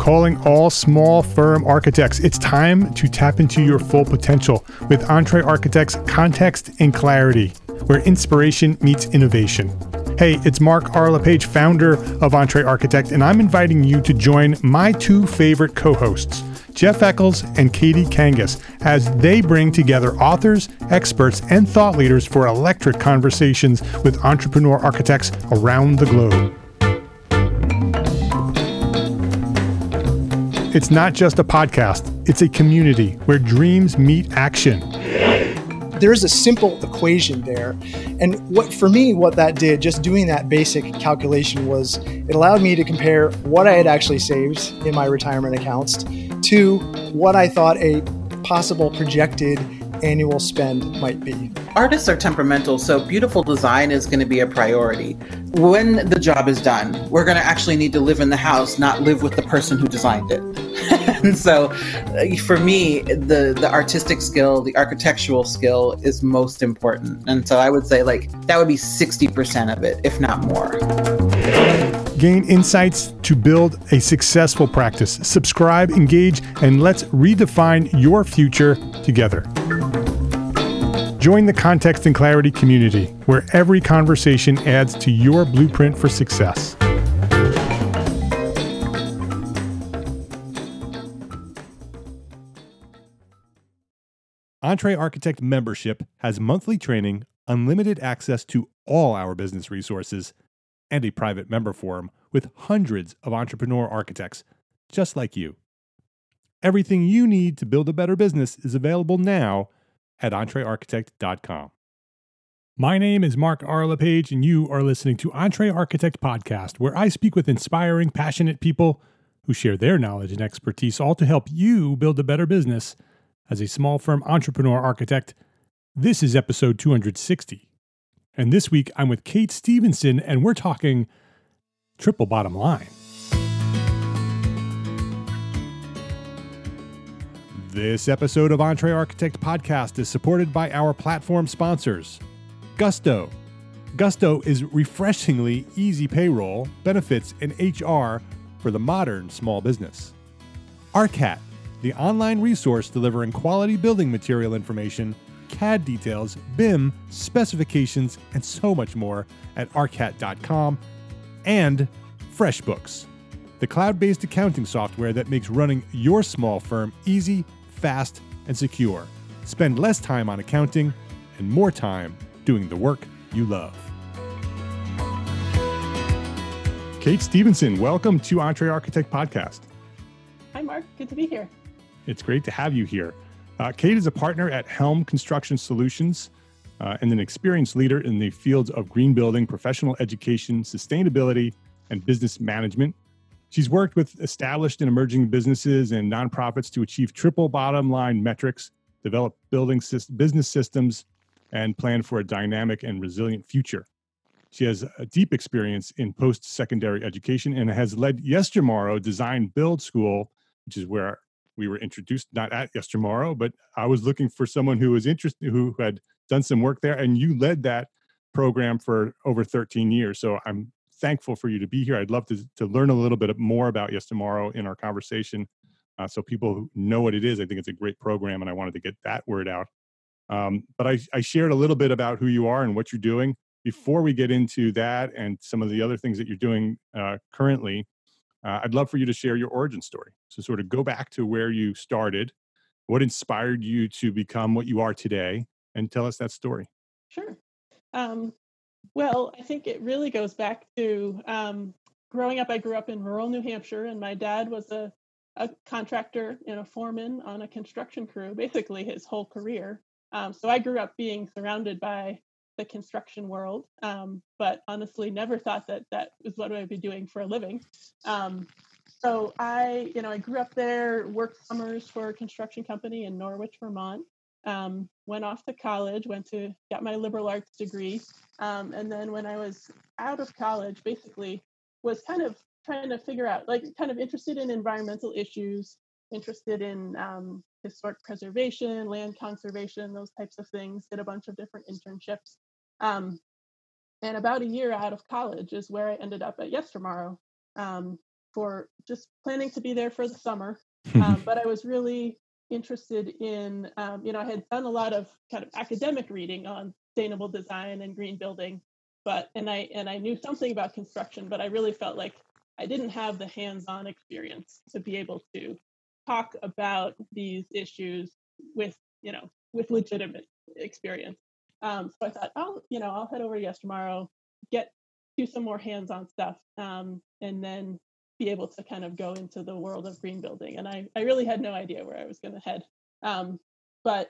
calling all small firm architects. It's time to tap into your full potential with EntreArchitect's Context and Clarity, where inspiration meets innovation. Hey, it's Mark R. LePage, founder of EntreArchitect, and I'm inviting you to join my two favorite co-hosts, Jeff Eccles and Katie Kangas, as they bring together authors, experts, and thought leaders for electric conversations with entrepreneur architects around the globe. It's not just a podcast, it's a community where dreams meet action. There's a simple equation there. And what that did, just doing that basic calculation, was it allowed me to compare what I had actually saved in my retirement accounts to what I thought a possible projected annual spend might be. Artists are temperamental, so beautiful design is going to be a priority. When the job is done, we're going to actually need to live in the house, not live with the person who designed it. And so for me, the artistic skill, the architectural skill is most important. And so I would say that would be 60% of it, if not more. Gain insights to build a successful practice. Subscribe, engage, and let's redefine your future together. Join the Context and Clarity community, where every conversation adds to your blueprint for success. EntreArchitect membership has monthly training, unlimited access to all our business resources, and a private member forum with hundreds of entrepreneur architects just like you. Everything you need to build a better business is available now at EntreArchitect.com. My name is Mark R. LePage, and you are listening to EntreArchitect Podcast, where I speak with inspiring, passionate people who share their knowledge and expertise, all to help you build a better business as a small firm entrepreneur architect. This is episode 260. And this week, I'm with Kate Stevenson, and we're talking triple bottom line. This episode of EntreArchitect Podcast is supported by our platform sponsors. Gusto. Gusto is refreshingly easy payroll, benefits, and HR for the modern small business. ARCAT, the online resource delivering quality building material information, CAD details, BIM, specifications, and so much more at arcat.com. And FreshBooks, the cloud-based accounting software that makes running your small firm easy, fast, and secure. Spend less time on accounting and more time doing the work you love. Kate Stevenson, welcome to EntreArchitect Podcast. Hi, Mark. Good to be here. It's great to have you here. Kate is a partner at Helm Construction Solutions and an experienced leader in the fields of green building, professional education, sustainability, and business management. She's worked with established and emerging businesses and nonprofits to achieve triple bottom line metrics, develop business systems, and plan for a dynamic and resilient future. She has a deep experience in post-secondary education and has led Yes Tomorrow Design Build School, which is where we were introduced, not at Yes Tomorrow, but I was looking for someone who was interested, who had done some work there, and you led that program for over 13 years. So I'm thankful for you to be here. I'd love to learn a little bit more about Yes Tomorrow in our conversation, so people who know what it is. I think it's a great program, and I wanted to get that word out. But I shared a little bit about who you are and what you're doing. Before we get into that and some of the other things that you're doing currently, I'd love for you to share your origin story. So sort of go back to where you started, what inspired you to become what you are today, and tell us that story. Sure. Well, I think it really goes back to growing up. I grew up in rural New Hampshire, and my dad was a contractor and a foreman on a construction crew, basically his whole career. So I grew up being surrounded by the construction world, but honestly never thought that was what I'd be doing for a living. So I grew up there, worked summers for a construction company in Norwich, Vermont, went off to college, got my liberal arts degree. And then when I was out of college, basically was kind of trying to figure out, kind of interested in environmental issues, interested in historic preservation, land conservation, those types of things, did a bunch of different internships. And about a year out of college is where I ended up at Yes Tomorrow. for just planning to be there for the summer. But I was really interested in, I had done a lot of kind of academic reading on sustainable design and green building, and I knew something about construction, but I really felt like I didn't have the hands-on experience to be able to talk about these issues with legitimate experience. So I thought, I'll head over to Yes Tomorrow, do some more hands-on stuff, and then be able to kind of go into the world of green building. And I really had no idea where I was going to head. But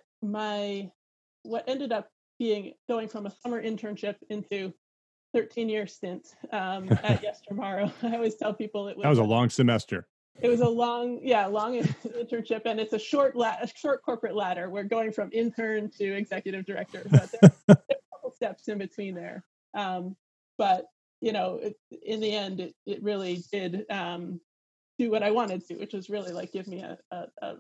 what ended up going from a summer internship into 13-year stint at Yes Tomorrow. I always tell people that was a long semester. It was a long internship, and it's a short corporate ladder. We're going from intern to executive director, but there are a couple steps in between there. But in the end, it really did do what I wanted to, which was really like give me a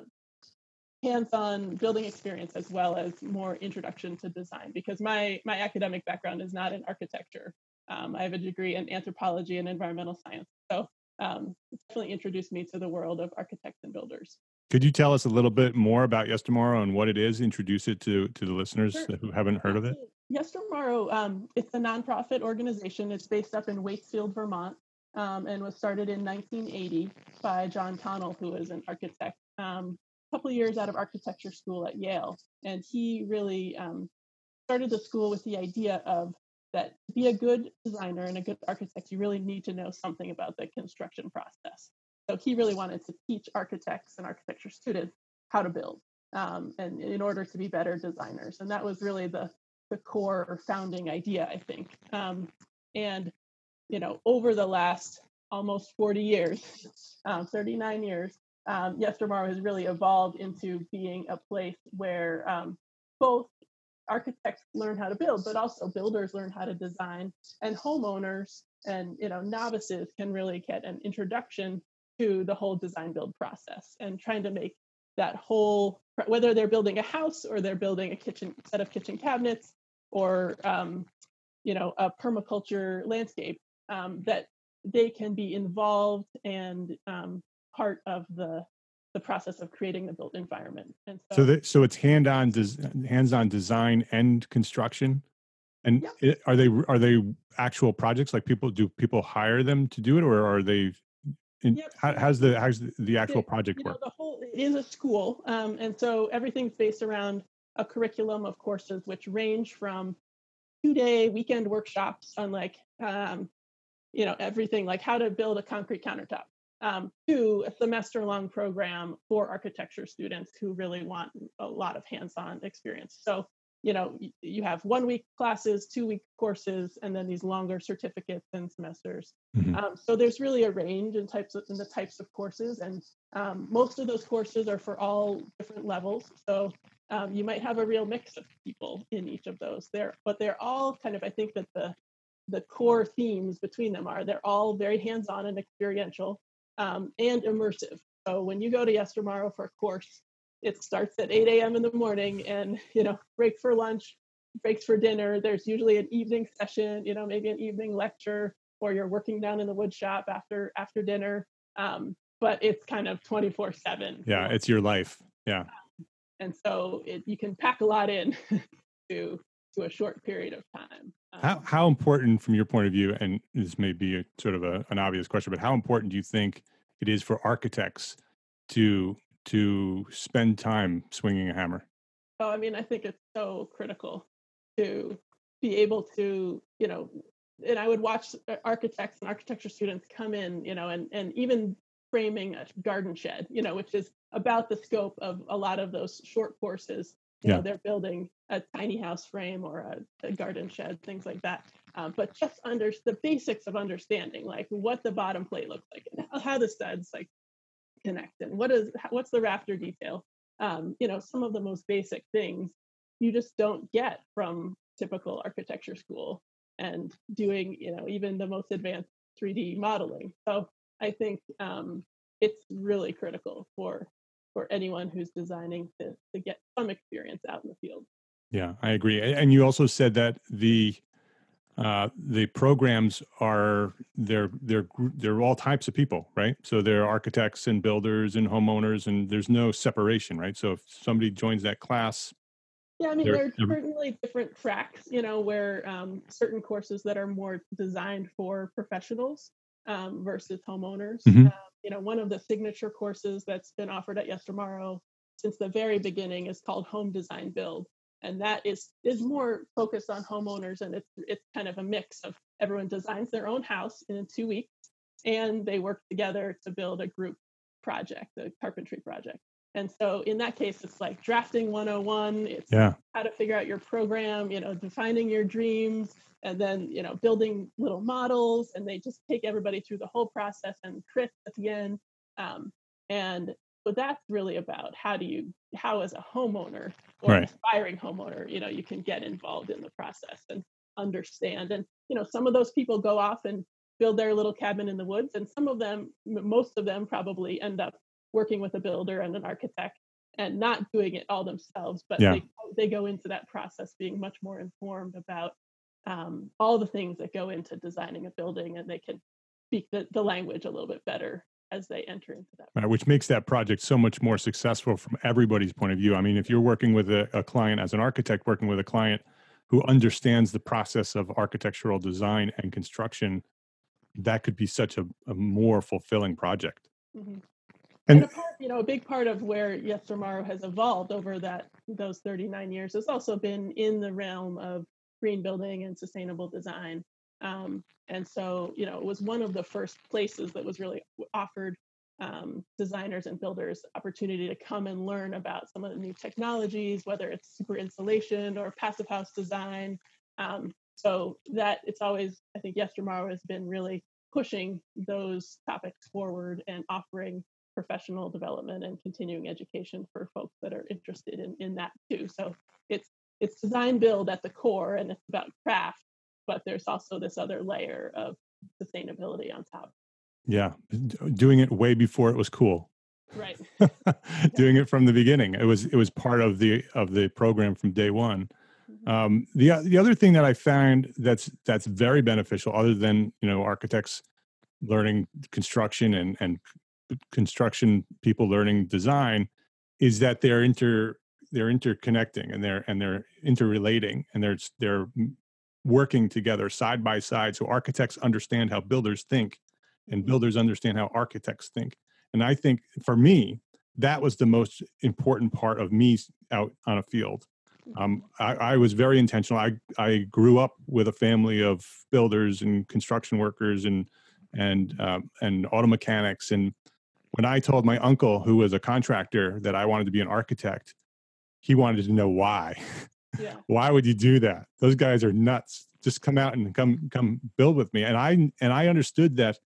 hands-on building experience as well as more introduction to design, because my academic background is not in architecture. I have a degree in anthropology and environmental science, so it definitely introduced me to the world of architects and builders. Could you tell us a little bit more about Yes Tomorrow and what it is? Introduce it to the listeners who haven't heard of it. Yes Tomorrow, it's a nonprofit organization. It's based up in Waitsfield, Vermont, and was started in 1980 by John Connell, who is an architect, a couple of years out of architecture school at Yale. And he really started the school with the idea of that to be a good designer and a good architect, you really need to know something about the construction process. So he really wanted to teach architects and architecture students how to build, and in order to be better designers. And that was really the core or founding idea, I think. And over the last almost 40 years, 39 years, Yes Tomorrow has really evolved into being a place where both architects learn how to build, but also builders learn how to design, and homeowners and novices can really get an introduction to the whole design build process, and trying to make that whole, whether they're building a house or they're building a set of kitchen cabinets or a permaculture landscape, that they can be involved and part of the process of creating the built environment. And so it's hands-on design and construction. And yep. Are they actual projects? Like do people hire them to do it, or are they? Yep. How's the actual project work? It is a school, and so everything's based around a curriculum of courses which range from 2-day weekend workshops on everything like how to build a concrete countertop, to a semester-long program for architecture students who really want a lot of hands-on experience. So, you have 1-week classes, 2-week courses, and then these longer certificates and semesters. Mm-hmm. So there's really a range in the types of courses, and most of those courses are for all different levels. So you might have a real mix of people in each of those. But they're all kind of, I think that the core themes between them they're all very hands-on and experiential. And immersive. So when you go to Yes Tomorrow for a course, it starts at 8 a.m. in the morning, and break for lunch, breaks for dinner. There's usually an evening session, maybe an evening lecture, or you're working down in the wood shop after dinner. But it's kind of 24/7. Yeah, it's your life. Yeah. And so you can pack a lot in to a short period of time. How important, from your point of view, and this may be an obvious question, but how important do you think it is for architects to spend time swinging a hammer? Oh, I mean, I think it's so critical to be able to, and I would watch architects and architecture students come in, and even framing a garden shed, which is about the scope of a lot of those short courses. They're building a tiny house frame or a garden shed, things like that. But just under the basics of understanding, like what the bottom plate looks like and how the studs connect, and what's the rafter detail. Some of the most basic things you just don't get from typical architecture school, and doing, even the most advanced 3D modeling. So I think it's really critical for anyone who's designing to get some experience out in the field. Yeah, I agree. And you also said that the the programs are they're all types of people, right? So there are architects and builders and homeowners, and there's no separation, right? So if somebody joins that class, Yeah, I mean, there are certainly different tracks, where certain courses that are more designed for professionals versus homeowners. Mhm. One of the signature courses that's been offered at Yes Tomorrow since the very beginning is called Home Design Build. And that is more focused on homeowners, and it's kind of a mix of everyone designs their own house in 2 weeks, and they work together to build a group project, a carpentry project. And so in that case, it's like drafting 101. It's how to figure out your program, defining your dreams, and then, building little models. And they just take everybody through the whole process and crit at the end. And so that's really about how as a homeowner or an aspiring homeowner, you can get involved in the process and understand. And, some of those people go off and build their little cabin in the woods. And most of them probably end up working with a builder and an architect and not doing it all themselves, but they go into that process being much more informed about all the things that go into designing a building, and they can speak the language a little bit better as they enter into that. Right, which makes that project so much more successful from everybody's point of view. I mean, if you're working with a client as an architect, working with a client who understands the process of architectural design and construction, that could be such a more fulfilling project. Mm-hmm. And a big part of where Yes Tomorrow has evolved over those 39 years has also been in the realm of green building and sustainable design. And so, it was one of the first places that was really offered designers and builders opportunity to come and learn about some of the new technologies, whether it's super insulation or passive house design. So that it's always, I think Yes Tomorrow has been really pushing those topics forward and offering professional development and continuing education for folks that are interested in that too. So it's design build at the core, and it's about craft, but there's also this other layer of sustainability on top. Yeah, doing it way before it was cool. Right. Doing it from the beginning. It was part of the program from day one. The other thing that I found that's very beneficial, other than architects learning construction and construction people learning design, is that they're interconnecting and they're interrelating, and they're working together side by side. So architects understand how builders think, and builders understand how architects think. And I think for me, that was the most important part of me out on a field. I was very intentional. I grew up with a family of builders and construction workers and auto mechanics. And when I told my uncle, who was a contractor, that I wanted to be an architect, he wanted to know why. Yeah. Why would you do that? Those guys are nuts. Just come out and come build with me. And I understood that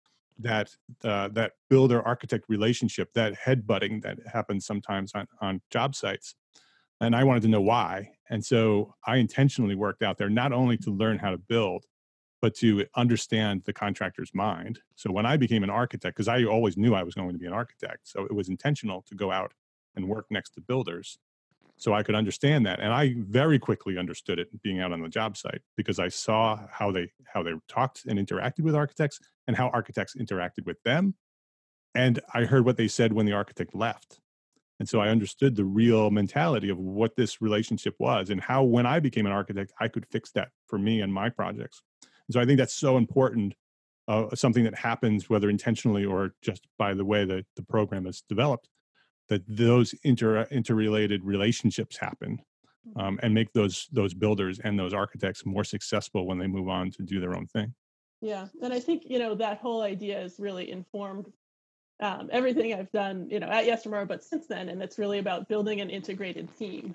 builder architect relationship, that headbutting that happens sometimes on job sites. And I wanted to know why. And so I intentionally worked out there, not only to learn how to build, but to understand the contractor's mind. So when I became an architect, because I always knew I was going to be an architect, so it was intentional to go out and work next to builders so I could understand that. And I very quickly understood it being out on the job site, because I saw how they talked and interacted with architects and how architects interacted with them. And I heard what they said when the architect left. And so I understood the real mentality of what this relationship was, and how, when I became an architect, I could fix that for me and my projects. And so I think that's so important, something that happens, whether intentionally or just by the way that the program is developed, that those interrelated relationships happen, and make those builders and those architects more successful when they move on to do their own thing. Yeah. And I think, that whole idea is really informed everything I've done, at Yes Tomorrow, but since then, and it's really about building an integrated team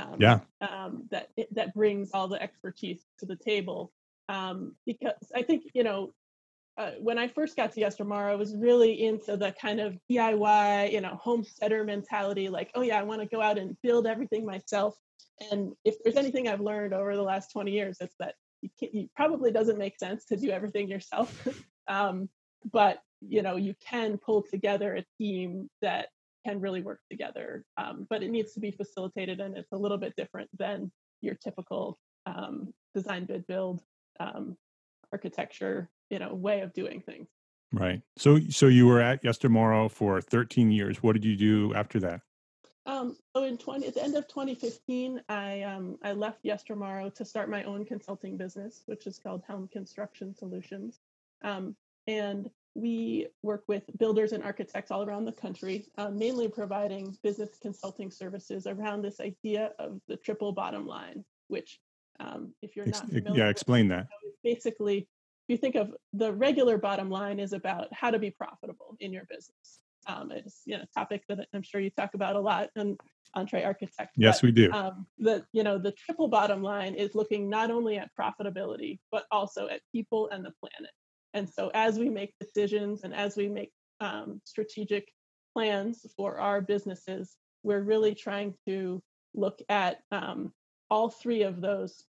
that brings all the expertise to the table. Because I think, when I first got to Yes Tomorrow, I was really into the kind of DIY, homesteader mentality, like, oh yeah, I want to go out and build everything myself. And if there's anything I've learned over the last 20 years, it's that it probably doesn't make sense to do everything yourself. But you can pull together a team that can really work together, but it needs to be facilitated, and it's a little bit different than your typical design bid build. architecture, way of doing things. Right. So you were at Yestermorrow for 13 years. What did you do after that? So at the end of 2015, I left Yestermorrow to start my own consulting business, which is called Helm Construction Solutions. And we work with builders and architects all around the country, mainly providing business consulting services around this idea of the triple bottom line, which, if you're not familiar with, explain that. Basically, if you think of the regular bottom line is about how to be profitable in your business. It's a topic that I'm sure you talk about a lot in EntreArchitect. Yes, we do. The triple bottom line is looking not only at profitability but also at people and the planet. And so as we make decisions and as we make strategic plans for our businesses, we're really trying to look at all three of those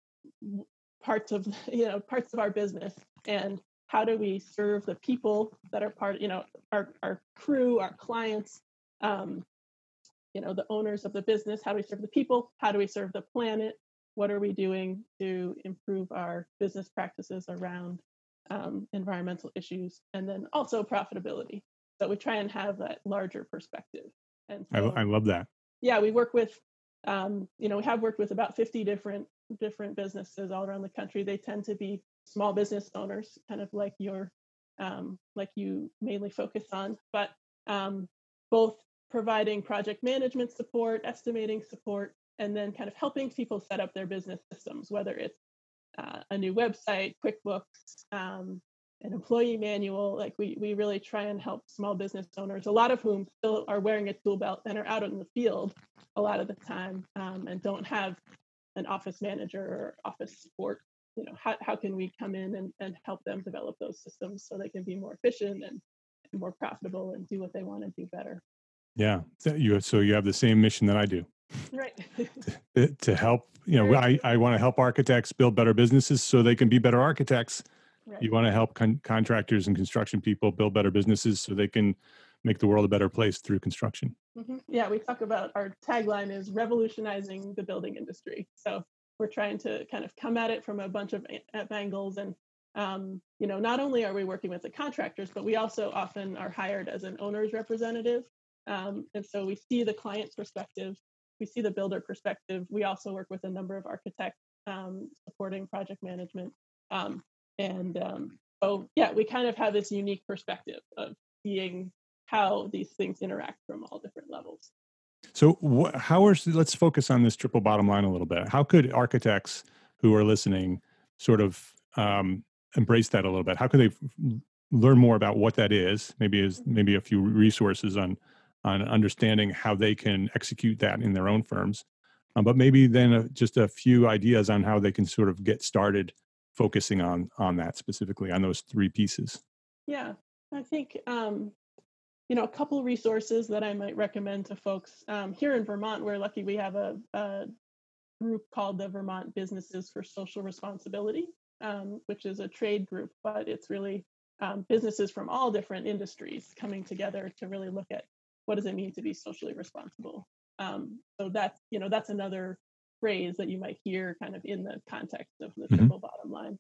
parts of our business, and how do we serve the people that are part, our crew, our clients, the owners of the business. How do we serve the people? How do we serve the planet? What are we doing to improve our business practices around environmental issues, and then also profitability? So we try and have that larger perspective. And so, I love that. Yeah, we work with, we have worked with about 50 different businesses all around the country. They tend to be small business owners, kind of like you mainly focus on, but both providing project management support, estimating support, and then kind of helping people set up their business systems, whether it's a new website, QuickBooks, an employee manual. Like we really try and help small business owners, a lot of whom still are wearing a tool belt and are out in the field a lot of the time, and don't have an office manager or office support. How can we come in and help them develop those systems so they can be more efficient and more profitable and do what they want to do better? Yeah. So you have the same mission that I do. Right. to help, I want to help architects build better businesses so they can be better architects. Right. You want to help contractors and construction people build better businesses so they can make the world a better place through construction. Mm-hmm. Yeah, we talk about, our tagline is revolutionizing the building industry. So we're trying to kind of come at it from a bunch of angles. And, not only are we working with the contractors, but we also often are hired as an owner's representative. And so we see the client's perspective, we see the builder perspective. We also work with a number of architects supporting project management. So yeah, we kind of have this unique perspective of seeing how these things interact from all different levels. So let's focus on this triple bottom line a little bit. How could architects who are listening sort of embrace that a little bit? How could they learn more about what that is? Maybe a few resources on understanding how they can execute that in their own firms. But maybe then just a few ideas on how they can sort of get started focusing on that, specifically on those three pieces. Yeah, I think a couple of resources that I might recommend to folks. Here in Vermont, we're lucky we have a group called the Vermont Businesses for Social Responsibility, which is a trade group, but it's really businesses from all different industries coming together to really look at what does it mean to be socially responsible. So that's another phrase that you might hear kind of in the context of the triple bottom line.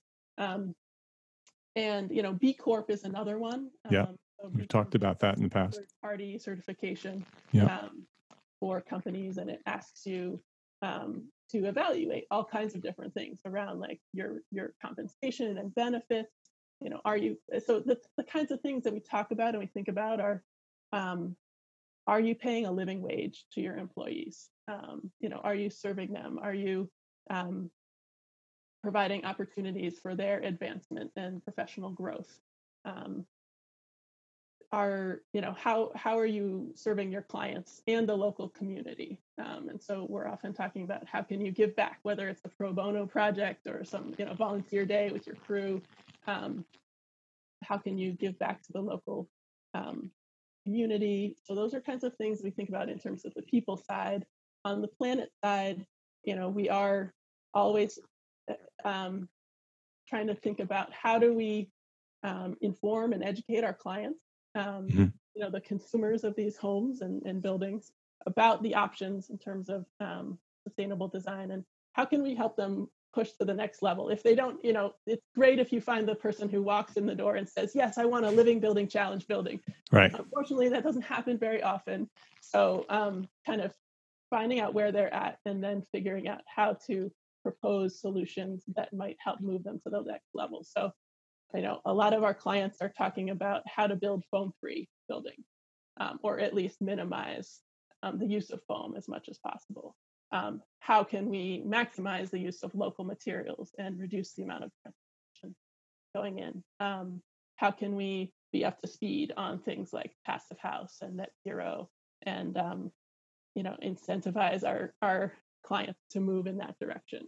And B Corp is another one. Yeah. We've talked about that in the past. Third-party certification for companies, and it asks you to evaluate all kinds of different things around like your compensation and benefits. So the kinds of things that we talk about and we think about are you paying a living wage to your employees? Are you serving them? Are you providing opportunities for their advancement and professional growth? How are you serving your clients and the local community? And so we're often talking about how can you give back, whether it's a pro bono project or some volunteer day with your crew. How can you give back to the local community? So those are kinds of things we think about in terms of the people side. On the planet side, we are always trying to think about how do we inform and educate our clients, the consumers of these homes and buildings, about the options in terms of sustainable design, and how can we help them push to the next level. If they don't, it's great if you find the person who walks in the door and says, yes, I want a living building challenge building. Right. Unfortunately, that doesn't happen very often. So kind of finding out where they're at and then figuring out how to propose solutions that might help move them to the next level. So a lot of our clients are talking about how to build foam-free building, or at least minimize the use of foam as much as possible. How can we maximize the use of local materials and reduce the amount of transportation going in? How can we be up to speed on things like passive house and net zero, and incentivize our clients to move in that direction?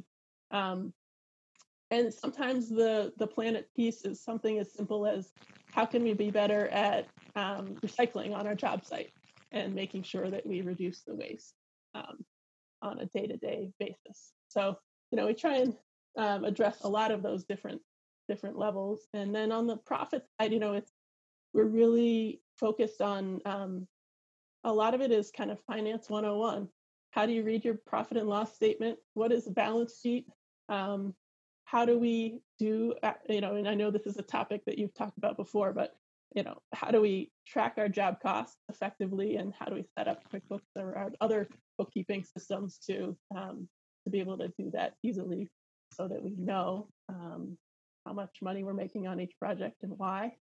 And sometimes the planet piece is something as simple as how can we be better at recycling on our job site and making sure that we reduce the waste on a day-to-day basis. So, we try and address a lot of those different levels. And then on the profit side, we're really focused on a lot of it is kind of finance 101. How do you read your profit and loss statement? What is a balance sheet? How do we do, and I know this is a topic that you've talked about before, but, how do we track our job costs effectively, and how do we set up QuickBooks or other bookkeeping systems to be able to do that easily so that we know how much money we're making on each project and why.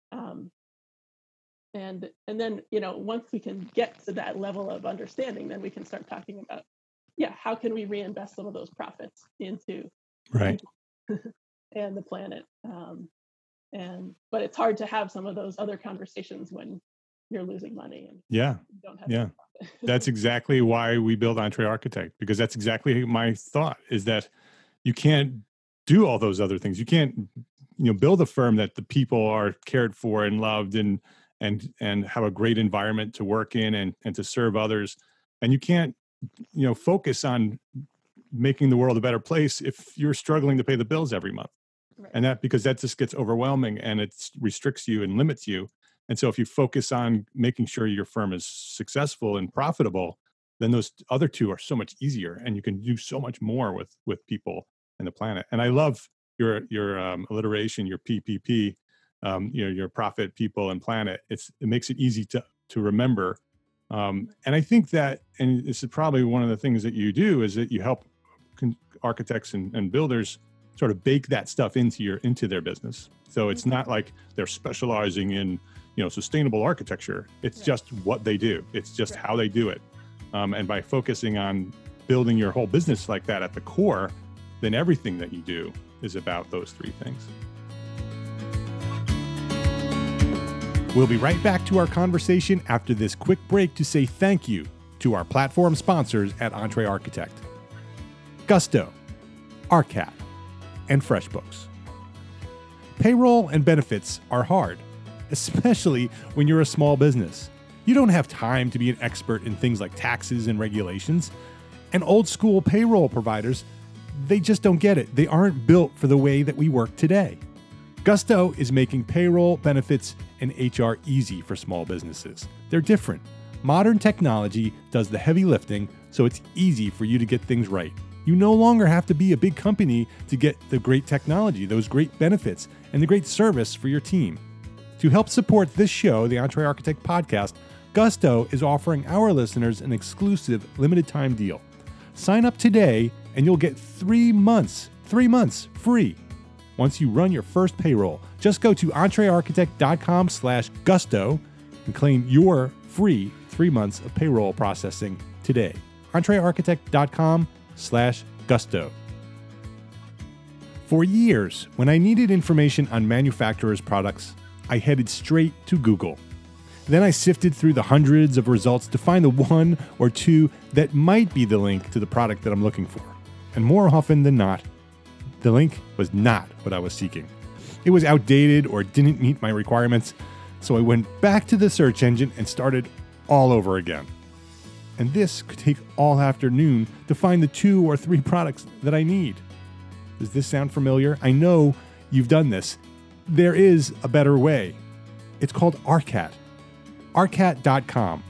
And then, once we can get to that level of understanding, then we can start talking about, how can we reinvest some of those profits into right and the planet. But it's hard to have some of those other conversations when you're losing money and you don't have That's exactly why we build Entre Architect, because that's exactly my thought, is that you can't do all those other things. You can't build a firm that the people are cared for and loved and have a great environment to work in and to serve others, and you can't focus on making the world a better place if you're struggling to pay the bills every month. Right. And because that just gets overwhelming and it restricts you and limits you. And so if you focus on making sure your firm is successful and profitable, then those other two are so much easier, and you can do so much more with people and the planet. And I love your alliteration, your PPP, your profit, people, and planet. It makes it easy to remember. And I think that, and this is probably one of the things that you do, is that you help architects and builders sort of bake that stuff into their business. So it's not like they're specializing in sustainable architecture. It's just what they do. It's just how they do it. And by focusing on building your whole business like that at the core, then everything that you do is about those three things. We'll be right back to our conversation after this quick break to say thank you to our platform sponsors at Entre Architect: Gusto, ARCAT, and FreshBooks. Payroll and benefits are hard, especially when you're a small business. You don't have time to be an expert in things like taxes and regulations. And old school payroll providers, they just don't get it. They aren't built for the way that we work today. Gusto is making payroll, benefits, and HR easy for small businesses. They're different. Modern technology does the heavy lifting, so it's easy for you to get things right. You no longer have to be a big company to get the great technology, those great benefits, and the great service for your team. To help support this show, the Entre Architect podcast, Gusto is offering our listeners an exclusive limited time deal. Sign up today and you'll get 3 months free. Once you run your first payroll, just go to entrearchitect.com/gusto and claim your free 3 months of payroll processing today. entrearchitect.com/gusto. For years, when I needed information on manufacturers' products, I headed straight to Google. Then I sifted through the hundreds of results to find the one or two that might be the link to the product that I'm looking for. And more often than not, the link was not what I was seeking. It was outdated or didn't meet my requirements, so I went back to the search engine and started all over again. And this could take all afternoon to find the 2 or 3 products that I need. Does this sound familiar? I know you've done this. There is a better way. It's called ARCAT. ARCAT.com.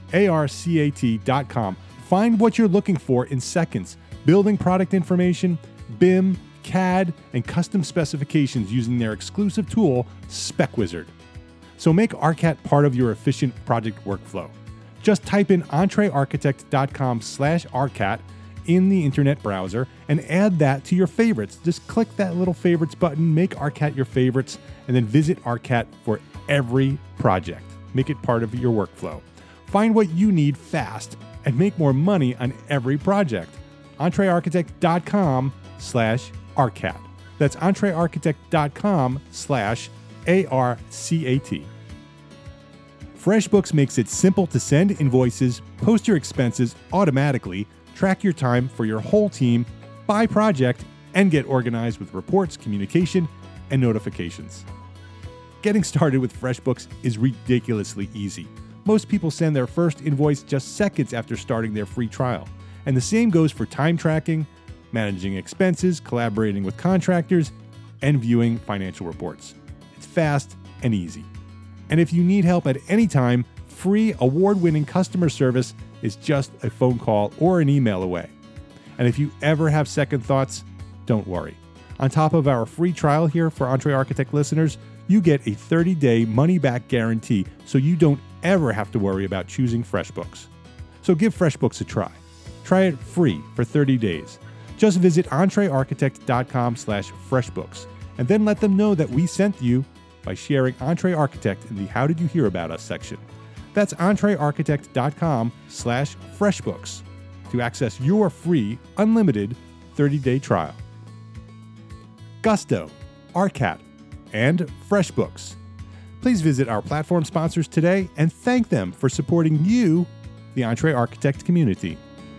ARCAT.com. Find what you're looking for in seconds. Building product information, BIM, CAD, and custom specifications using their exclusive tool, SpecWizard. So make ARCAT part of your efficient project workflow. Just type in entrearchitect.com/ARCAT in the internet browser and add that to your favorites. Just click that little favorites button, make ARCAT your favorites, and then visit ARCAT for every project. Make it part of your workflow. Find what you need fast and make more money on every project. entrearchitect.com/ARCAT. That's entrearchitect.com/ARCAT. FreshBooks makes it simple to send invoices, post your expenses automatically, track your time for your whole team by project, and get organized with reports, communication, and notifications. Getting started with FreshBooks is ridiculously easy. Most people send their first invoice just seconds after starting their free trial. And the same goes for time tracking, managing expenses, collaborating with contractors, and viewing financial reports. It's fast and easy. And if you need help at any time, free award-winning customer service is just a phone call or an email away. And if you ever have second thoughts, don't worry. On top of our free trial here for EntreArchitect listeners, you get a 30-day money-back guarantee, so you don't ever have to worry about choosing FreshBooks. So give FreshBooks a try. Try it free for 30 days. Just visit entrearchitect.com/FreshBooks and then let them know that we sent you by sharing EntreArchitect in the How Did You Hear About Us section. That's entrearchitect.com/FreshBooks to access your free, unlimited 30-day trial. Gusto, ARCAT, and FreshBooks. Please visit our platform sponsors today and thank them for supporting you, the EntreArchitect community.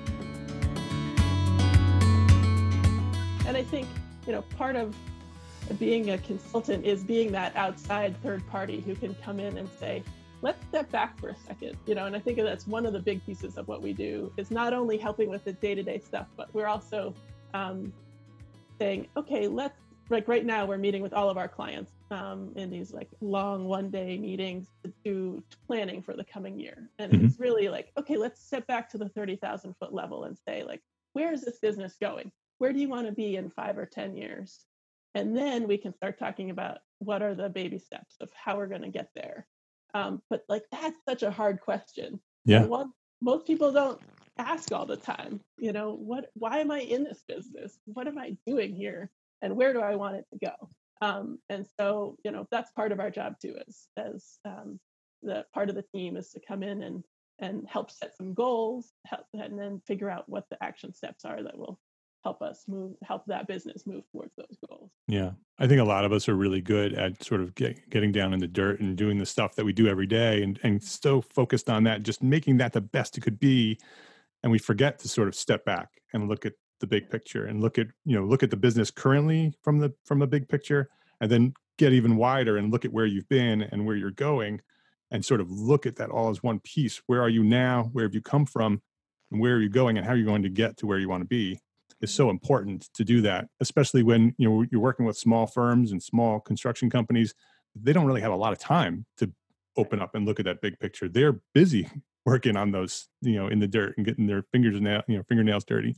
And I think, part of being a consultant is being that outside third party who can come in and say, let's step back for a second, and I think that's one of the big pieces of what we do is not only helping with the day-to-day stuff, but we're also saying, okay, like right now we're meeting with all of our clients in these like long one-day meetings to do planning for the coming year. And It's really like, okay, let's step back to the 30,000 foot level and say like, where is this business going? Where do you want to be in 5 or 10 years? And then we can start talking about what are the baby steps of how we're going to get there. But like, that's such a hard question. Yeah. Most people don't ask all the time, why am I in this business? What am I doing here? And where do I want it to go? And so, that's part of our job too, as the part of the team is to come in and help set some goals, and then figure out what the action steps are that will help that business move towards those goals. Yeah. I think a lot of us are really good at sort of getting down in the dirt and doing the stuff that we do every day and so focused on that, just making that the best it could be. And we forget to sort of step back and look at the big picture and look at the business currently from the big picture, and then get even wider and look at where you've been and where you're going and sort of look at that all as one piece. Where are you now? Where have you come from? And where are you going? And how are you going to get to where you want to be? Is so important to do that, especially when you're working with small firms and small construction companies. They don't really have a lot of time to open up and look at that big picture. They're busy working on those, in the dirt and getting their fingernails dirty.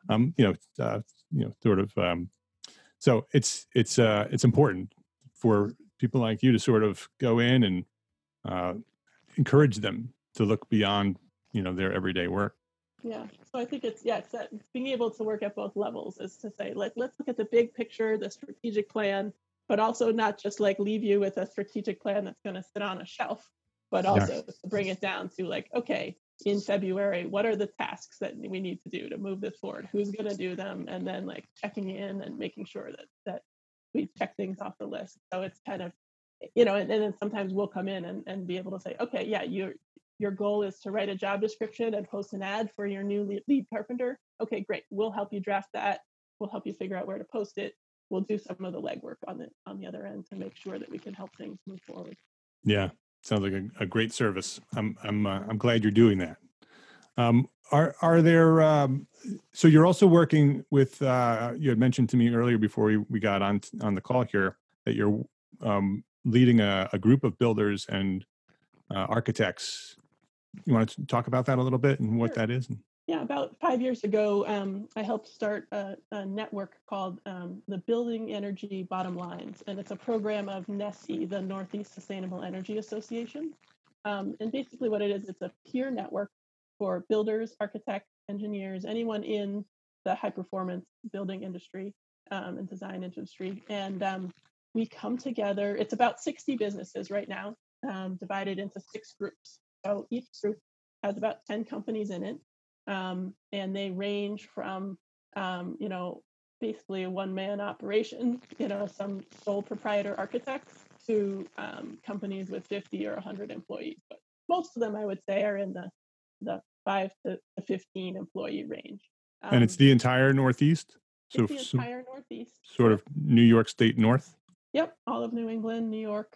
So it's important for people like you to sort of go in and encourage them to look beyond, their everyday work. Yeah. So I think it's being able to work at both levels is to say, like, let's look at the big picture, the strategic plan, but also not just like leave you with a strategic plan that's going to sit on a shelf, but also to bring it down to like, okay, in February, what are the tasks that we need to do to move this forward? Who's going to do them? And then like checking in and making sure that we check things off the list. So it's kind of, and then sometimes we'll come in and be able to say, okay, yeah, your goal is to write a job description and post an ad for your new lead carpenter. Okay, great. We'll help you draft that. We'll help you figure out where to post it. We'll do some of the legwork on the other end to make sure that we can help things move forward. Yeah, sounds like a great service. I'm glad you're doing that. Are there? So you're also working with. You had mentioned to me earlier before we got on the call here that you're leading a group of builders and architects. You want to talk about that a little bit and what that is? about 5 years ago, I helped start a network called the Building Energy Bottom Lines, and it's a program of NESE, the Northeast Sustainable Energy Association. And basically what it is, it's a peer network for builders, architects, engineers, anyone in the high performance building industry and design industry. And we come together, it's about 60 businesses right now, divided into 6 groups. So each group has about 10 companies in it. And they range from, basically a one-man operation, some sole proprietor architects to companies with 50 or 100 employees. But most of them, I would say, are in the 5 to 15 employee range. And it's the entire Northeast? So it's the entire Northeast. Sort of New York State North? Yep, all of New England, New York.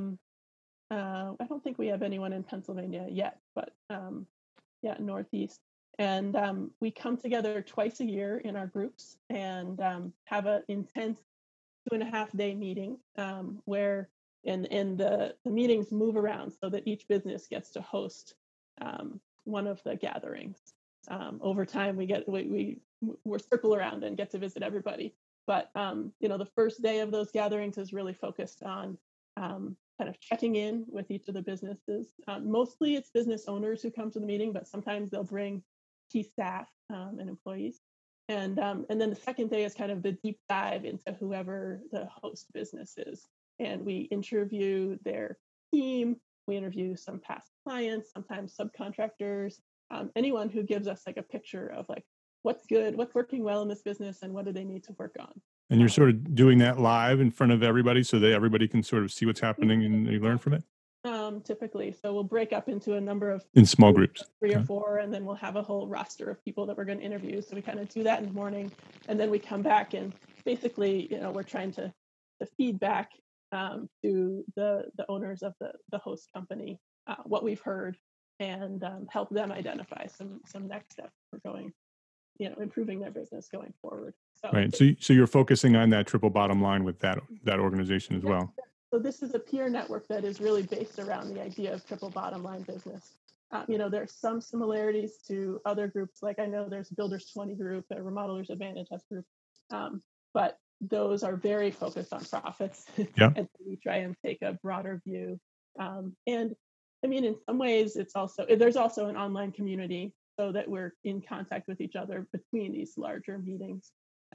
I don't think we have anyone in Pennsylvania yet, but Northeast. And we come together twice a year in our groups and have an intense 2.5-day meeting where the meetings move around so that each business gets to host one of the gatherings. Over time, we're circle around and get to visit everybody. But the first day of those gatherings is really focused on kind of checking in with each of the businesses. Mostly it's business owners who come to the meeting, but sometimes they'll bring key staff and employees. And then the second day is kind of the deep dive into whoever the host business is. And we interview their team, we interview some past clients, sometimes subcontractors, anyone who gives us like a picture of like what's good, what's working well in this business, and what do they need to work on. And you're sort of doing that live in front of everybody so that everybody can sort of see what's happening and you learn from it? Typically. So we'll break up into a number of... In small groups. 3 or 4, and then we'll have a whole roster of people that we're going to interview. So we kind of do that in the morning, and then we come back and basically, we're trying to feed back to the owners of the host company what we've heard and help them identify some next steps for going, improving their business going forward. So, right. So you're focusing on that triple bottom line with that organization as well. So this is a peer network that is really based around the idea of triple bottom line business. There's some similarities to other groups. Like I know there's Builders 20 group, a Remodelers Advantage group, but those are very focused on profits. Yeah. And so we try and take a broader view. And I mean, in some ways, there's also an online community so that we're in contact with each other between these larger meetings.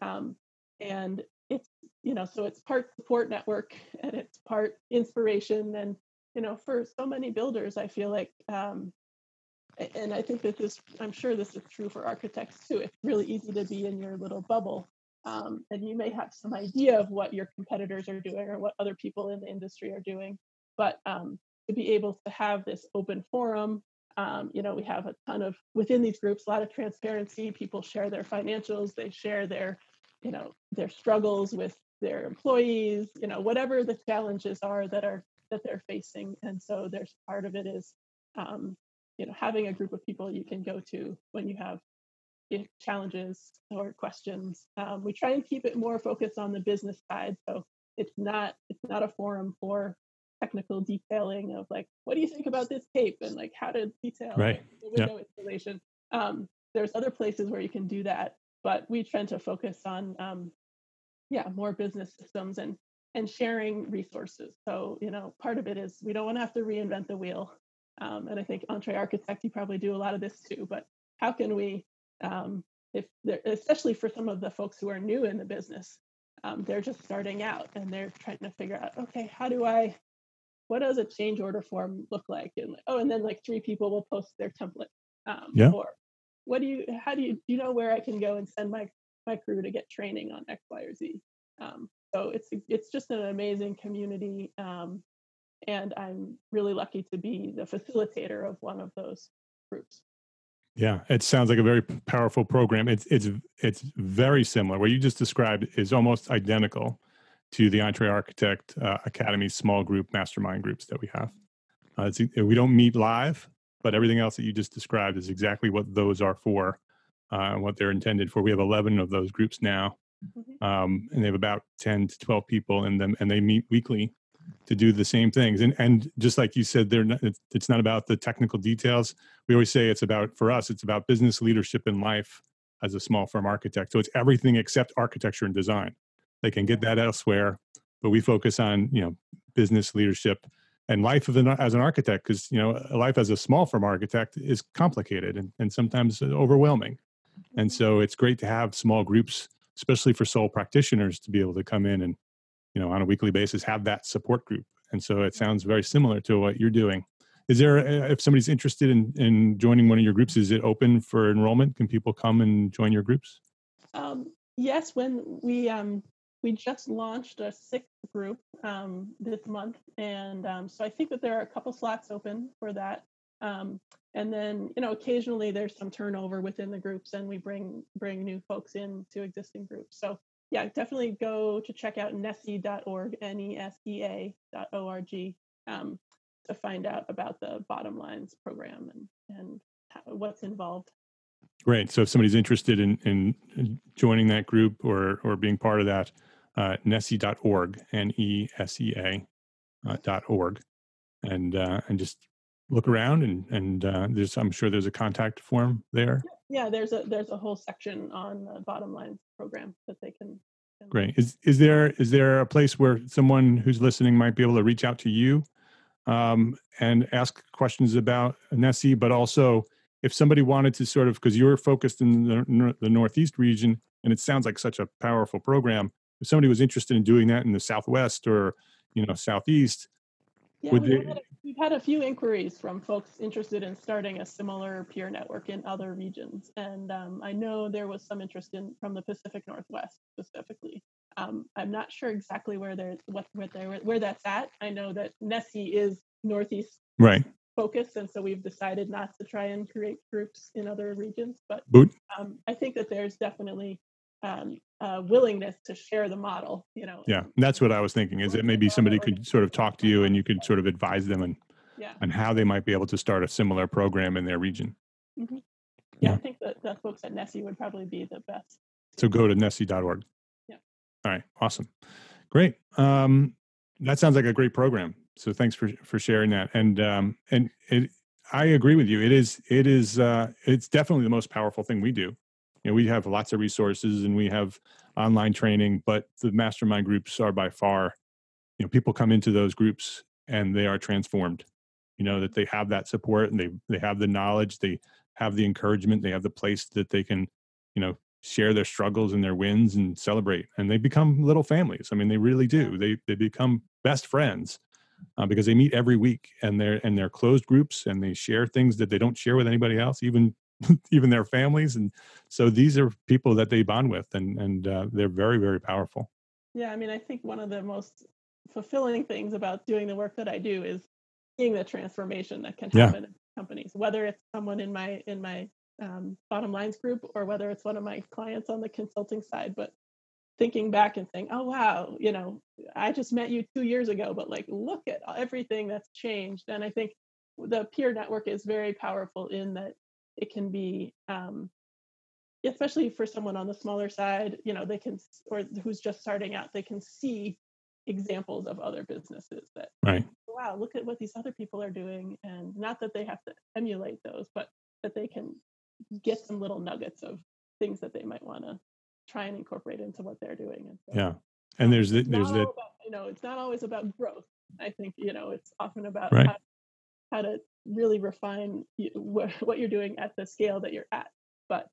And it's, so it's part support network and it's part inspiration. And, for so many builders, I feel like, and I think I'm sure this is true for architects too. It's really easy to be in your little bubble. And you may have some idea of what your competitors are doing or what other people in the industry are doing. But to be able to have this open forum, we have a ton of, within these groups, a lot of transparency. People share their financials, they share their struggles with their employees, whatever the challenges are that they're facing. And so there's part of it is, having a group of people you can go to when you have challenges or questions. We try and keep it more focused on the business side. So it's not a forum for technical detailing of like, what do you think about this tape and like how to detail the window installation. There's other places where you can do that, but we tend to focus on more business systems and sharing resources. So part of it is we don't want to have to reinvent the wheel, and I think EntreArchitect, you probably do a lot of this too. But how can we, especially for some of the folks who are new in the business, they're just starting out and they're trying to figure out, okay, what does a change order form look like? And then like 3 people will post their template. Or how do you know where I can go and send my crew to get training on X, Y, or Z? So it's just an amazing community. And I'm really lucky to be the facilitator of one of those groups. Yeah, it sounds like a very powerful program. It's very similar. What you just described is almost identical to the EntreArchitect Academy small group mastermind groups that we have. We don't meet live, but everything else that you just described is exactly what those are for, and what they're intended for. We have 11 of those groups now, and they have about 10 to 12 people in them, and they meet weekly. to do the same things. And just like you said, it's not about the technical details. We always say for us, it's about business leadership in life as a small firm architect. So it's everything except architecture and design. They can get that elsewhere, but we focus on, business leadership and life as an architect, because, life as a small firm architect is complicated and sometimes overwhelming. And so it's great to have small groups, especially for sole practitioners, to be able to come in and, on a weekly basis, have that support group. And so it sounds very similar to what you're doing. Is there, if somebody's interested in joining one of your groups, is it open for enrollment? Can people come and join your groups? Yes, when we just launched a sixth group this month, and so I think that there are a couple slots open for that. And then, occasionally there's some turnover within the groups, and we bring new folks into existing groups. So yeah, definitely go to check out nesea.org, nesea.org, to find out about the Bottom Lines program and what's involved. Great. So if somebody's interested in joining that group or being part of that, nesea.org, nesea.org, and just look around and I'm sure there's a contact form there. Yeah, there's a whole section on the Bottom Lines program that they can. Great. Is there a place where someone who's listening might be able to reach out to you and ask questions about NSEA, but also if somebody wanted to sort of, because you're focused in the Northeast region, and it sounds like such a powerful program, if somebody was interested in doing that in the Southwest or, Southeast, yeah, we've had a few inquiries from folks interested in starting a similar peer network in other regions. And I know there was some interest from the Pacific Northwest specifically. I'm not sure exactly where that's at. I know that NSEA is Northeast focused, and so we've decided not to try and create groups in other regions. But I think that there's definitely willingness to share the model. Yeah, that's what I was thinking. Is that maybe somebody could sort of talk to you, and you could sort of advise them on how they might be able to start a similar program in their region. Mm-hmm. Yeah, I think that the folks at NSEA would probably be the best. So go to nesea.org. Yeah. All right. Awesome. Great. That sounds like a great program. So thanks for sharing that. And I agree with you. It's definitely the most powerful thing we do. We have lots of resources and we have online training, but the mastermind groups are by far, people come into those groups and they are transformed, that they have that support and they have the knowledge, they have the encouragement, they have the place that they can, share their struggles and their wins and celebrate. And they become little families. I mean, they really do. They become best friends because they meet every week and they're closed groups and they share things that they don't share with anybody else, even their families. And so these are people that they bond with and they're very, very powerful. Yeah. I mean, I think one of the most fulfilling things about doing the work that I do is seeing the transformation that can happen in companies, whether it's someone in my Bottom Lines group or whether it's one of my clients on the consulting side. But thinking back and saying, oh, wow, I just met you 2 years ago, but look at everything that's changed. And I think the peer network is very powerful in that it can be, especially for someone on the smaller side, they can, or who's just starting out, they can see examples of other businesses that, wow, look at what these other people are doing. And not that they have to emulate those, but that they can get some little nuggets of things that they might want to try and incorporate into what they're doing. And so, and there's that. It's not always about growth. I think it's often about how to really refine what you're doing at the scale that you're at. But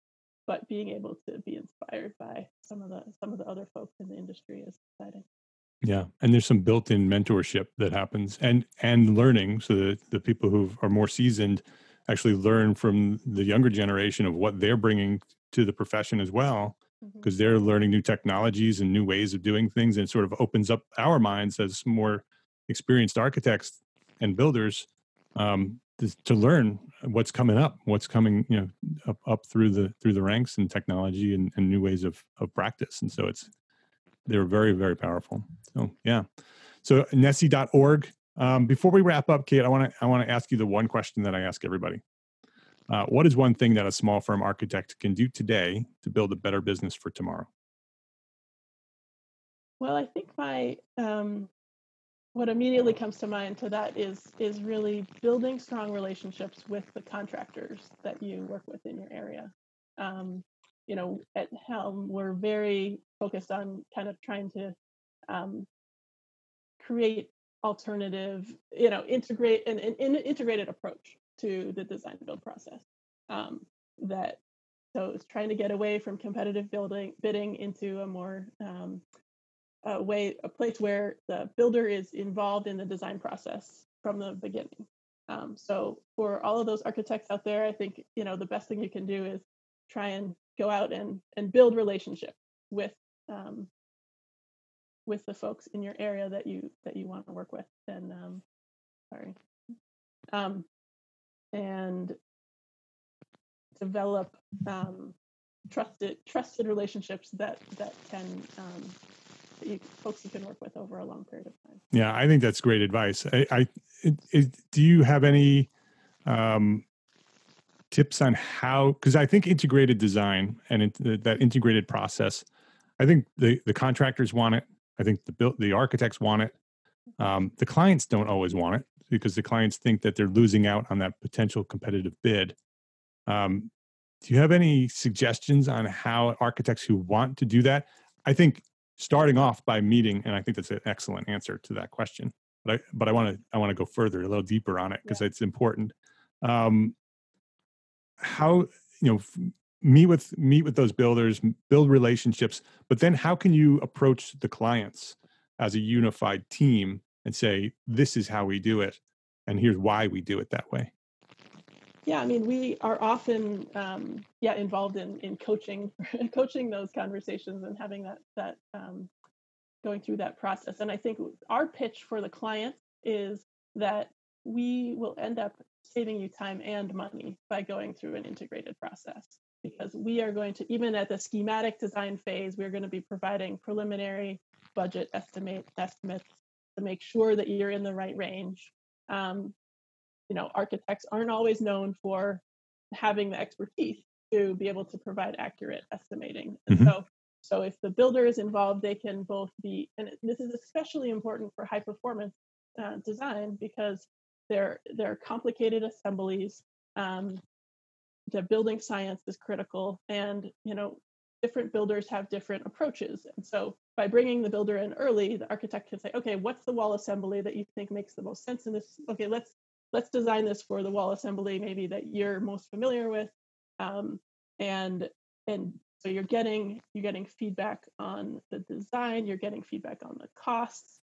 being able to be inspired by some of the other folks in the industry is exciting. Yeah, and there's some built-in mentorship that happens, and learning, so that the people who are more seasoned actually learn from the younger generation of what they're bringing to the profession as well, because they're learning new technologies and new ways of doing things, and it sort of opens up our minds as more experienced architects and builders to learn what's coming up, what's coming, up through the ranks in technology and new ways of practice, and so they're very, very powerful. So yeah, so nesea.org. Before we wrap up, Kate, I want to ask you the one question that I ask everybody. What is one thing that a small firm architect can do today to build a better business for tomorrow? Well, I think my what immediately comes to mind to that is really building strong relationships with the contractors that you work with in your area. At Helm, we're very focused on kind of trying to create alternative, integrate an integrated approach to the design build process. So it's trying to get away from competitive bidding into a more a place where the builder is involved in the design process from the beginning. So for all of those architects out there, I think the best thing you can do is try and go out and build relationships with the folks in your area that you want to work with, and develop trusted relationships that can folks you can work with over a long period of time. Yeah, I think that's great advice. Do you have any tips on how? Because I think integrated design and that integrated process, I think the contractors want it. I think the architects want it. The clients don't always want it because the clients think that they're losing out on that potential competitive bid. Do you have any suggestions on how architects who want to do that? I think starting off by meeting, and I think that's an excellent answer to that question. But I want to go further, a little deeper on it because it's important. How meet with those builders, build relationships, but then how can you approach the clients as a unified team and say, this is how we do it, and here's why we do it that way? Yeah, I mean, we are often involved in coaching those conversations and having that going through that process. And I think our pitch for the client is that we will end up saving you time and money by going through an integrated process, because we are going to, even at the schematic design phase, we're going to be providing preliminary budget estimates to make sure that you're in the right range. Architects aren't always known for having the expertise to be able to provide accurate estimating. And so if the builder is involved, they can both be, and this is especially important for high performance design because they're complicated assemblies. The building science is critical, and different builders have different approaches. And so by bringing the builder in early, the architect can say, okay, what's the wall assembly that you think makes the most sense in this? Okay, let's design this for the wall assembly maybe that you're most familiar with, and so you're getting feedback on the design, you're getting feedback on the costs,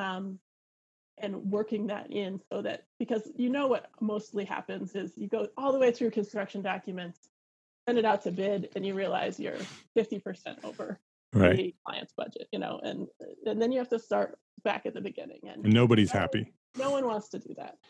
and working that in so that, because what mostly happens is you go all the way through construction documents, send it out to bid, and you realize you're 50% over the client's budget, and then you have to start back at the beginning, and nobody's happy. No one wants to do that.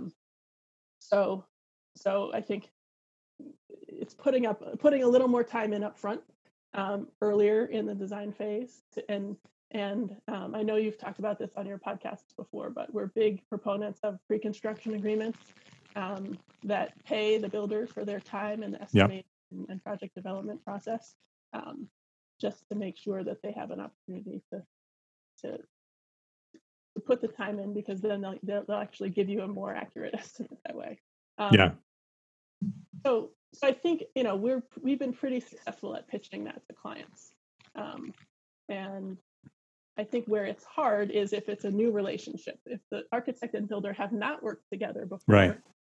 So I think it's putting a little more time in up front, earlier in the design phase, and I know you've talked about this on your podcasts before, but we're big proponents of pre-construction agreements that pay the builder for their time in the estimate and project development process, just to make sure that they have an opportunity to put the time in, because then they'll actually give you a more accurate estimate that way. So I think we've been pretty successful at pitching that to clients, and I think where it's hard is if it's a new relationship. If the architect and builder have not worked together before,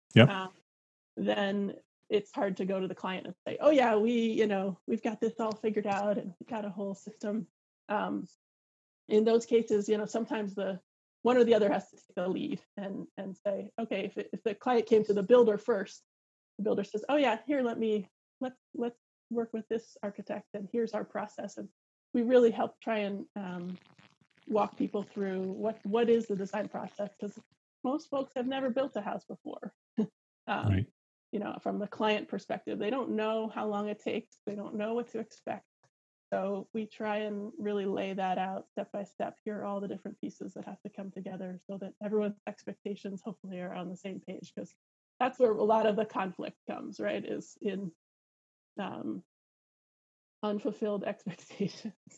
then it's hard to go to the client and say, "Oh yeah, we've got this all figured out and we've got a whole system." In those cases, sometimes one or the other has to take the lead and say, "Okay, if the client came to the builder first, the builder says, 'Oh yeah, here, let's work with this architect, and here's our process.'" And we really help try and walk people through what is the design process, because most folks have never built a house before. From the client perspective, they don't know how long it takes. They don't know what to expect. So we try and really lay that out step by step. Here are all the different pieces that have to come together so that everyone's expectations hopefully are on the same page, because that's where a lot of the conflict comes, right? Is in unfulfilled expectations.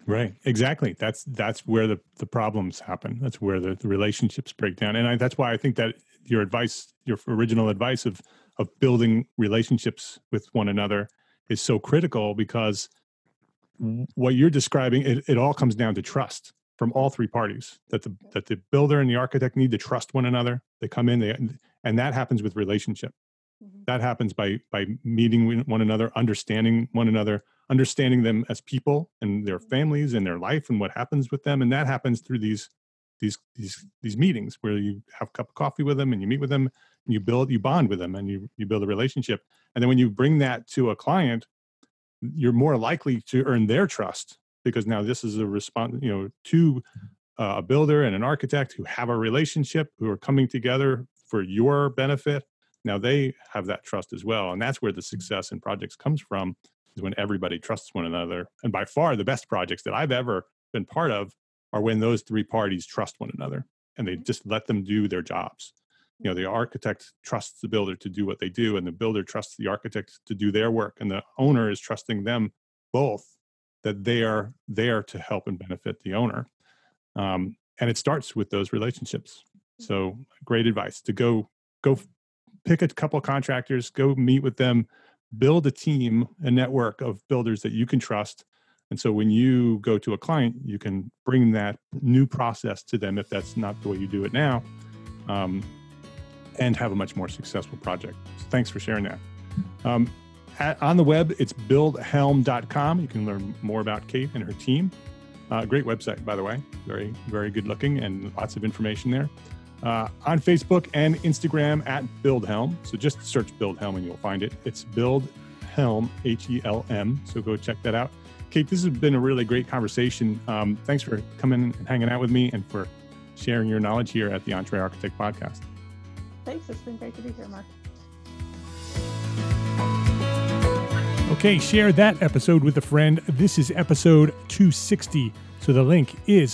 Right. Exactly. That's where the problems happen. That's where the relationships break down. And that's why I think that your original advice of building relationships with one another is so critical, because what you're describing, it all comes down to trust from all three parties, that the builder and the architect need to trust one another. They come in, and that happens with relationship. Mm-hmm. That happens by meeting one another, understanding one another, understanding them as people and their families and their life and what happens with them. And that happens through these meetings where you have a cup of coffee with them and you meet with them and you bond with them and you build a relationship. And then when you bring that to a client, you're more likely to earn their trust, because now this is a response, to a builder and an architect who have a relationship, who are coming together for your benefit. Now they have that trust as well. And that's where the success in projects comes from, is when everybody trusts one another. And by far the best projects that I've ever been part of are when those three parties trust one another and they just let them do their jobs. The architect trusts the builder to do what they do, and the builder trusts the architect to do their work. And the owner is trusting them both, that they are there to help and benefit the owner. And it starts with those relationships. So great advice to go pick a couple of contractors, go meet with them, build a team, a network of builders that you can trust. And so when you go to a client, you can bring that new process to them, if that's not the way you do it now, and have a much more successful project. So thanks for sharing that. On the web, it's buildhelm.com. You can learn more about Kate and her team. Great website, by the way. Very, very good looking and lots of information there. On Facebook and Instagram at BuildHelm. So just search BuildHelm and you'll find it. It's BuildHelm, HELM. So go check that out. Kate, this has been a really great conversation. Thanks for coming and hanging out with me and for sharing your knowledge here at the EntreArchitect Podcast. Thanks. It's been great to be here, Mark. Okay, share that episode with a friend. This is episode 260. So the link is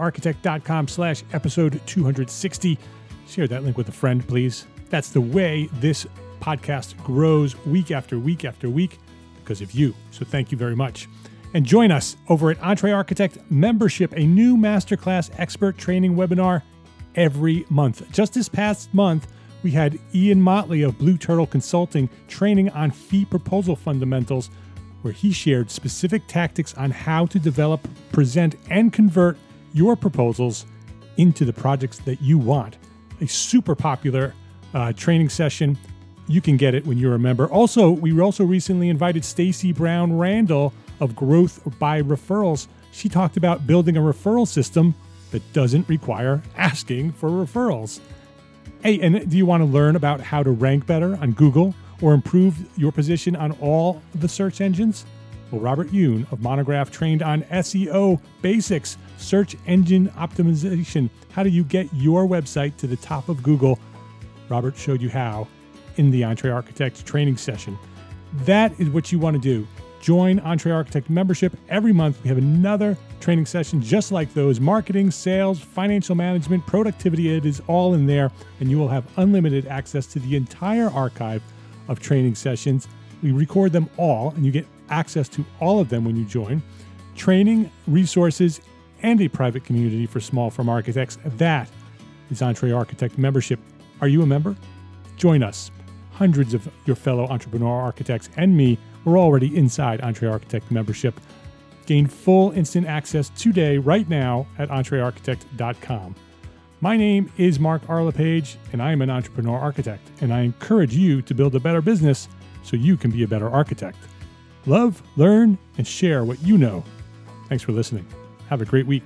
entrearchitect.com/episode 260. Share that link with a friend, please. That's the way this podcast grows week after week after week, because of you. So thank you very much. And join us over at EntreArchitect Membership, a new masterclass expert training webinar every month. Just this past month, we had Ian Motley of Blue Turtle Consulting training on fee proposal fundamentals, where he shared specific tactics on how to develop, present, and convert your proposals into the projects that you want. A super popular training session. You can get it when you're a member. We also recently invited Stacy Brown Randall of Growth by Referrals. She talked about building a referral system that doesn't require asking for referrals. Hey, and do you want to learn about how to rank better on Google or improve your position on all the search engines? Well, Robert Yoon of Monograph trained on SEO basics, search engine optimization. How do you get your website to the top of Google? Robert showed you how in the EntreArchitect training session. That is what you want to do. Join EntreArchitect membership. Every month we have another training session just like those. Marketing, sales, financial management, productivity, it is all in there. And you will have unlimited access to the entire archive of training sessions. We record them all and you get access to all of them when you join. Training, resources, and a private community for small firm architects. That is EntreArchitect membership. Are you a member? Join us. Hundreds of your fellow entrepreneur architects and me, we're already inside EntreArchitect membership. Gain full instant access today, right now, at entrearchitect.com. My name is Mark Arlepage, and I am an entrepreneur architect, and I encourage you to build a better business so you can be a better architect. Love, learn, and share what you know. Thanks for listening. Have a great week.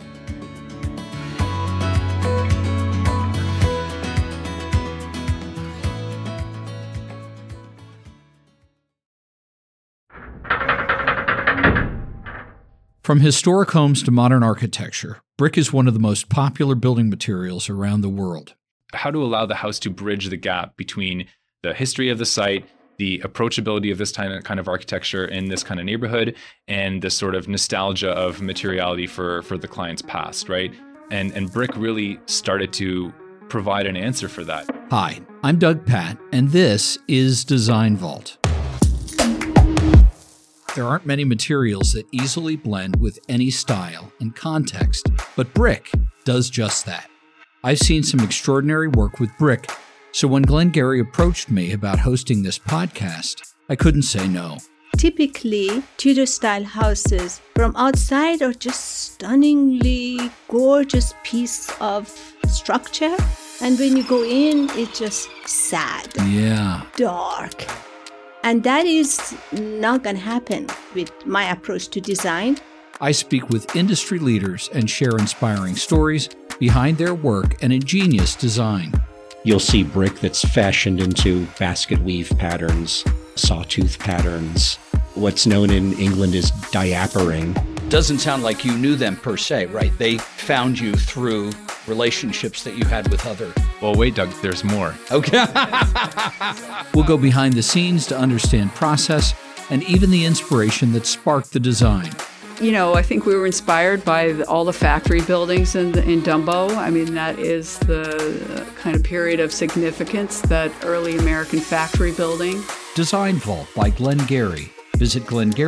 From historic homes to modern architecture, brick is one of the most popular building materials around the world. How to allow the house to bridge the gap between the history of the site, the approachability of this kind of architecture in this kind of neighborhood, and the sort of nostalgia of materiality for the client's past, right? And brick really started to provide an answer for that. Hi, I'm Doug Patt, and this is Design Vault. There aren't many materials that easily blend with any style and context, but brick does just that. I've seen some extraordinary work with brick, so when Glengarry approached me about hosting this podcast, I couldn't say no. Typically, Tudor-style houses from outside are just stunningly gorgeous piece of structure, and when you go in, it's just sad, dark. And that is not going to happen with my approach to design. I speak with industry leaders and share inspiring stories behind their work and ingenious design. You'll see brick that's fashioned into basket weave patterns, sawtooth patterns. What's known in England as diapering. Doesn't sound like you knew them per se, right? They found you through relationships that you had with other. Well, wait, Doug, there's more. Okay. We'll go behind the scenes to understand process and even the inspiration that sparked the design. You know, I think we were inspired by all the factory buildings in Dumbo. I mean, that is the kind of period of significance, that early American factory building. Design Vault by Glengarry. Visit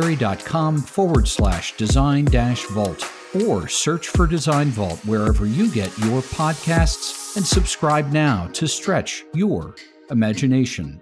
glengarry.com/design-vault or search for Design Vault wherever you get your podcasts and subscribe now to stretch your imagination.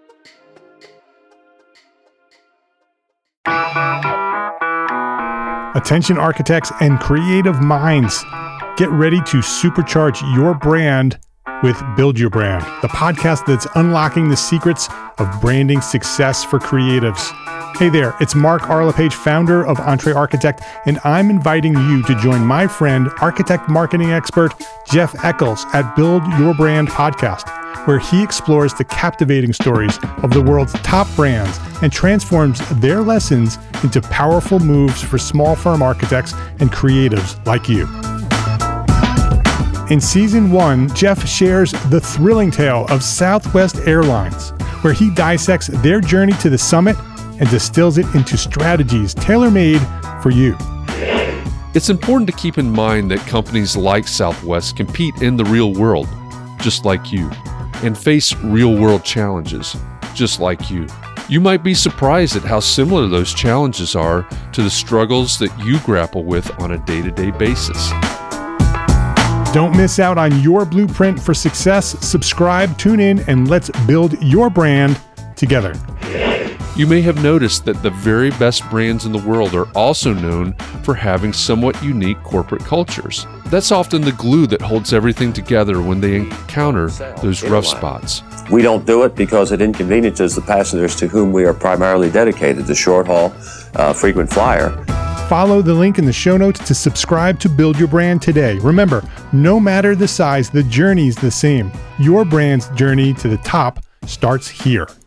Attention architects and creative minds, get ready to supercharge your brand with Build Your Brand, the podcast that's unlocking the secrets of branding success for creatives. Hey there, it's Mark Arlepage, founder of Entre Architect, and I'm inviting you to join my friend, architect marketing expert Jeff Eccles at Build Your Brand podcast, where he explores the captivating stories of the world's top brands and transforms their lessons into powerful moves for small firm architects and creatives like you. In Season 1, Jeff shares the thrilling tale of Southwest Airlines, where he dissects their journey to the summit and distills it into strategies tailor-made for you. It's important to keep in mind that companies like Southwest compete in the real world, just like you, and face real-world challenges, just like you. You might be surprised at how similar those challenges are to the struggles that you grapple with on a day-to-day basis. Don't miss out on your blueprint for success. Subscribe, tune in, and let's build your brand together. You may have noticed that the very best brands in the world are also known for having somewhat unique corporate cultures. That's often the glue that holds everything together when they encounter those rough spots. We don't do it because it inconveniences the passengers to whom we are primarily dedicated, the short haul, frequent flyer. Follow the link in the show notes to subscribe to Build Your Brand today. Remember, no matter the size, the journey's the same. Your brand's journey to the top starts here.